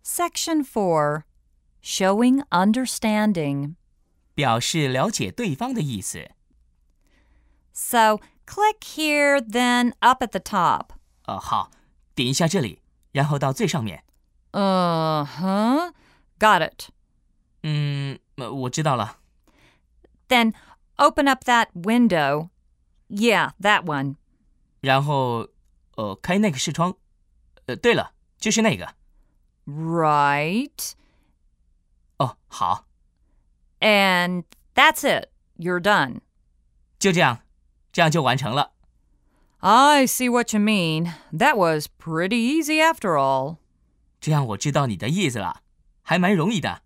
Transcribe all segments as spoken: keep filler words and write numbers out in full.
Section four. Showing understanding. 表示了解对方的意思。 So, click here, then up at the top. 呃，好，点一下这里，然后到最上面。 Uh-huh. Got it. 嗯，呃我知道了。 Then open up that window. Yeah, that one. 然后，呃，开那个视窗。呃，对了，就是那个。 Right. 哦，好， And that's it. You're done. 就这样，这样就完成了。 I see what you mean. That was pretty easy after all. 这样我知道你的意思了，还蛮容易的。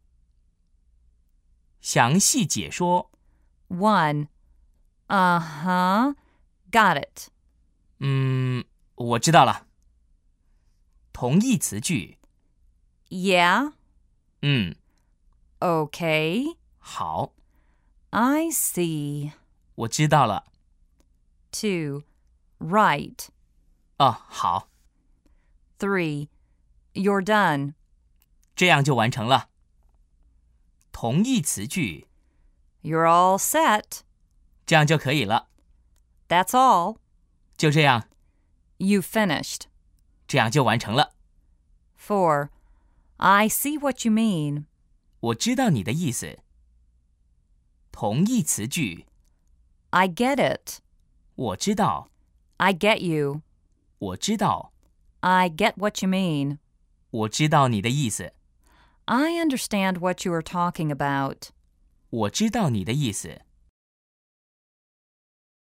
详细解说。 One. Uh-huh. Got it. 嗯，我知道了。同义词句。 Yeah. 嗯， Okay. 好， I see. 我知道了。 Two. Right. 哦，好， Three. You're done. 这样就完成了。同义词句。 You're all set. 这样就可以了。 That's all. 就这样， You finished. 这样就完成了。 Four. I see what you mean. 我知道你的意思。同义词句。 I get it. 我知道， I get you. 我知道， I get what you mean. 我知道你的意思。 I understand what you are talking about. 我知道你的意思。